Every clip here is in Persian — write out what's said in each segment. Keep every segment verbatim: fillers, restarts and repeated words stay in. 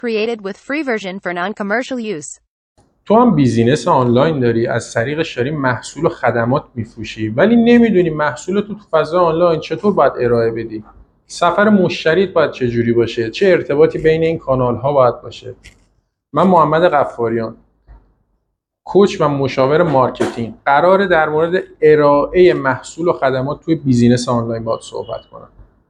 Created with free version for non-commercial use. تو هم بیزینس آنلاین داری، از طریقش داری محصول و خدمات میفروشی، ولی نمیدونی محصول تو تو فضای آنلاین چطور باید ارائه بدی. سفر مشتریت باید چه جوری باشه، چه ارتباطی بین این کانال ها باید باشه. من محمد غفاریان، کوچ و مشاور مارکتینگ، قراره در مورد ارائه محصول و خدمات توی بیزینس آنلاین باهات صحبت کنم.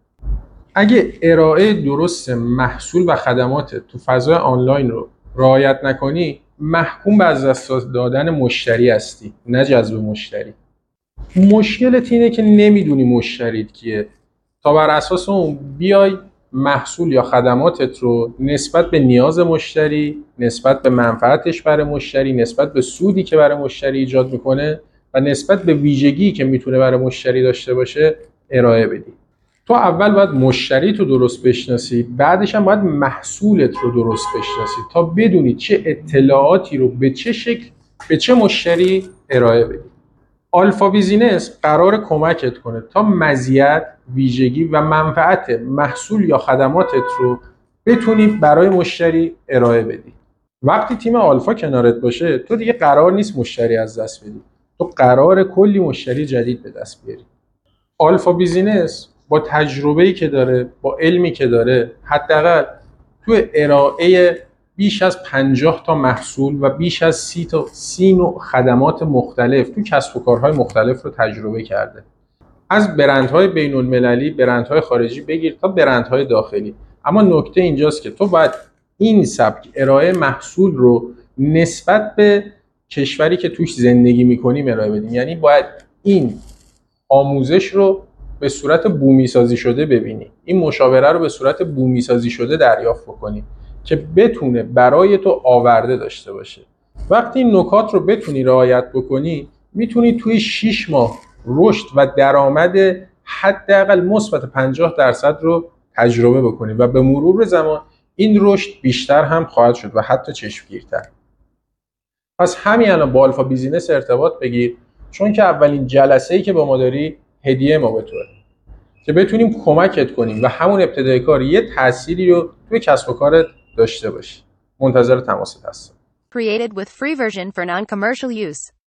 اگه ارائه درست محصول و خدمات تو فضای آنلاین رو رعایت نکنی، محکوم به از دست دادن مشتری هستی، نه جذب مشتری. مشکلت اینه که نمیدونی مشتریت کیه، تا بر اساس اون بیای محصول یا خدماتت رو نسبت به نیاز مشتری، نسبت به منفعتش برای مشتری، نسبت به سودی که برای مشتری ایجاد میکنه و نسبت به ویژگی که میتونه برای مشتری داشته باشه ارائه بدی. تو اول باید مشتری تو درست بشناسی، بعدش هم باید محصولت رو درست بشناسی تا بدونی چه اطلاعاتی رو به چه شکل به چه مشتری ارائه بدی. آلفا بیزینس قرار کمکت کنه تا مزیت، ویژگی و منفعت محصول یا خدماتت رو بتونی برای مشتری ارائه بدی. وقتی تیم آلفا کنارت باشه، تو دیگه قرار نیست مشتری از دست بدی. تو قرار کلی مشتری جدید به دست بیاری. آلفا بیزینس با تجربه‌ای که داره، با علمی که داره، حداقل تو ارائه بیش از پنجاه تا محصول و بیش از سی تا سی نوع خدمات مختلف تو کسب و کارهای مختلف رو تجربه کرده. از برندهای بین‌المللی، برندهای خارجی بگیر تا برندهای داخلی. اما نکته اینجاست که تو باید این سبک ارائه محصول رو نسبت به کشوری که توش زندگی می‌کنیم ارائه بدیم. یعنی باید این آموزش رو به صورت بومی سازی شده ببینی، این مشاوره رو به صورت بومی سازی شده دریافت بکنی که بتونه برای تو آورده داشته باشه. وقتی این نکات رو بتونی رعایت بکنی، میتونی توی شش ماه رشد و درآمد حداقل مثبت پنجاه درصد رو تجربه بکنی و به مرور زمان این رشد بیشتر هم خواهد شد و حتی چشمگیرتر. پس همین الان با آلفا بیزینس ارتباط بگیر، چون که اولین جلسه‌ای که با ما داری هدیه ما به توه که بتونیم کمکت کنیم و همون ابتدای کار یه تأثیری رو توی کسب و کارت داشته باشی. منتظر تماست هستم. Created with free version for non-commercial use.